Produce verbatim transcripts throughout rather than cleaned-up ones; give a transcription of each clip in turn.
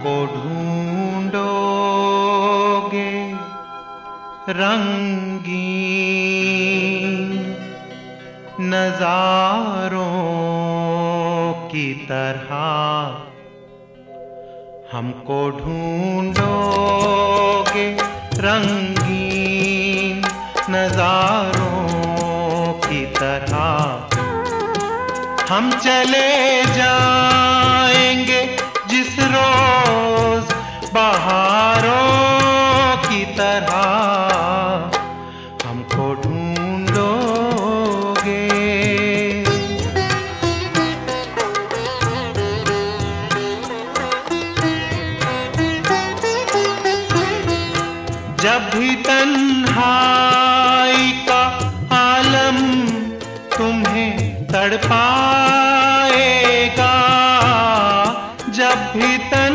हमको ढूंढोगे रंगीन नजारों की तरह, हमको ढूंढोगे रंगीन नजारों की तरह। हम चले जाएंगे जिस रोज बहारों की तरह, हमको ढूंढोगे। जब भी तन्हाई का आलम तुम्हें तड़पाएगा, जब भी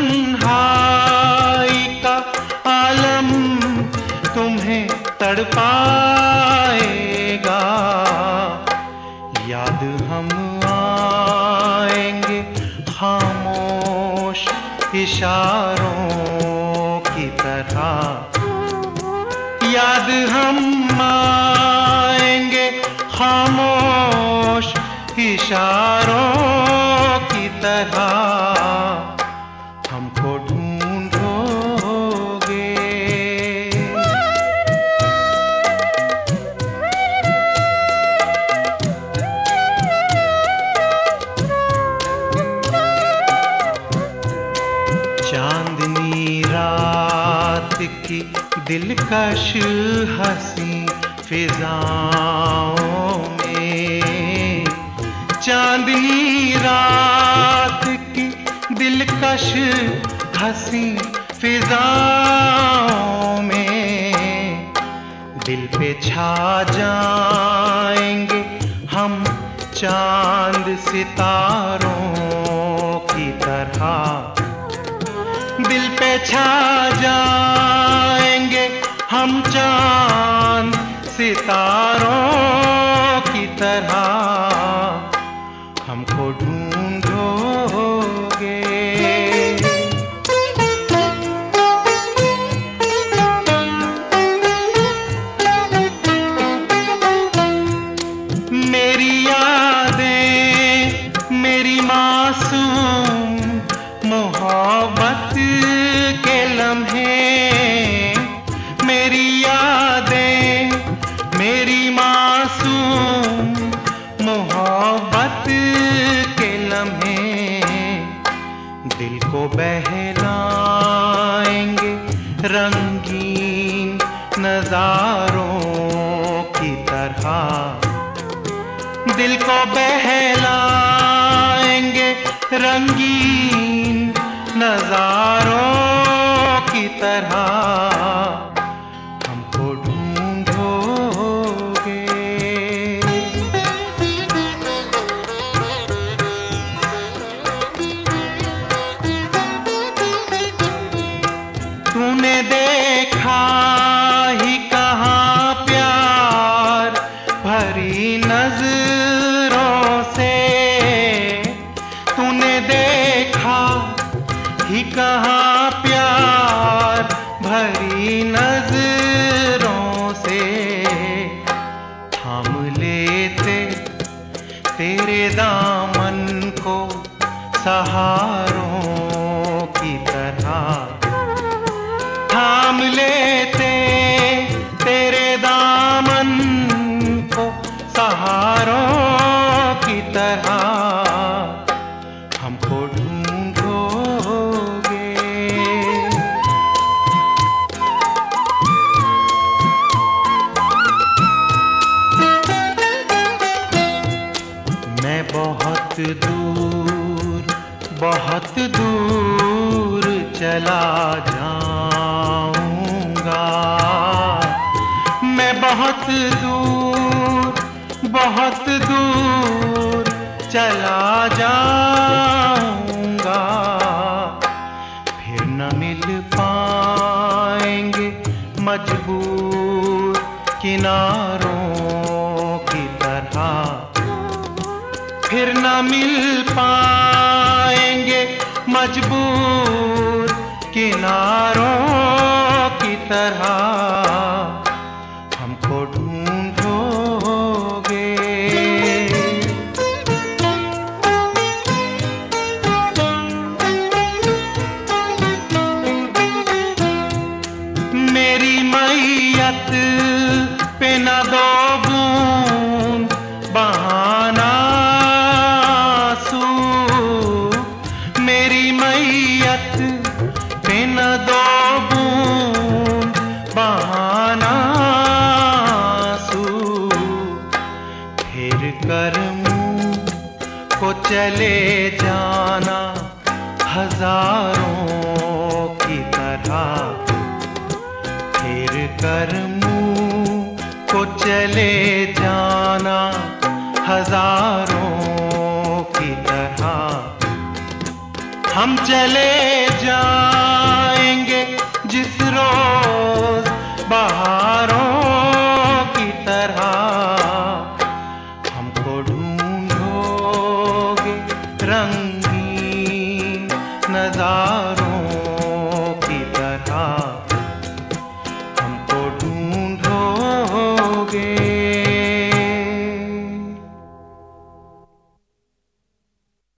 तन्हाई का आलम तुम्हें तड़पाएगा, याद हम आएंगे खामोश इशारों की तरह, याद हम आएंगे खामोश इशारों की तरह, हमको ढूंढोगे। चांदनी रात की दिलकश हंसी फिजाओं में, चांदनी रात की दिलकश हंसी फिजाओं में, दिल पे छा जाएंगे हम चांद सितारों की तरह, दिल पे छा जाएंगे हम चांद सितारों की तरह, हमको ढूंढोगे। मेरी यादें मेरी मासूम मोहब्बत के लम्हे, मेरी यादें मेरी मासूम मोहब्बत के लम्हे, दिल को बहलाएंगे रंगीन नजारों की तरह, दिल को बहलाएंगे रंगीन नजारों की तरह, हमको ढूंढोगे। तूने देखा ही कहाँ प्यार भरी नजरों से, तूने देखा ही कहाँ प्यार भरी नजरों से, थाम लेते तेरे दामन को सहारों की तरह, थाम लेते तेरे दामन को सहारों की तरह, हमको ढूंढोगे। मैं बहुत दूर बहुत दूर चला जाऊंगा, मैं बहुत दूर बहुत दूर चला जाऊंगा, फिर न मिल पाएंगे मजबूर किनारों की तरह, फिर न मिल पाएंगे मजबूर किनारों की तरह हमको ढूंढोगे। मेरी मैयत पे न दो बूंद बहाना आंसू, मेरी मैयत पे न दो बूंद बहाना आंसू। फिर कर मुंह को चले जाना हजारों की तरह, फिर कर मुंह को चले जाना हजारों की तरह। हम चले जाएंगे जिस रोज बहारों की तरह, हमको ढूंढोगे रंग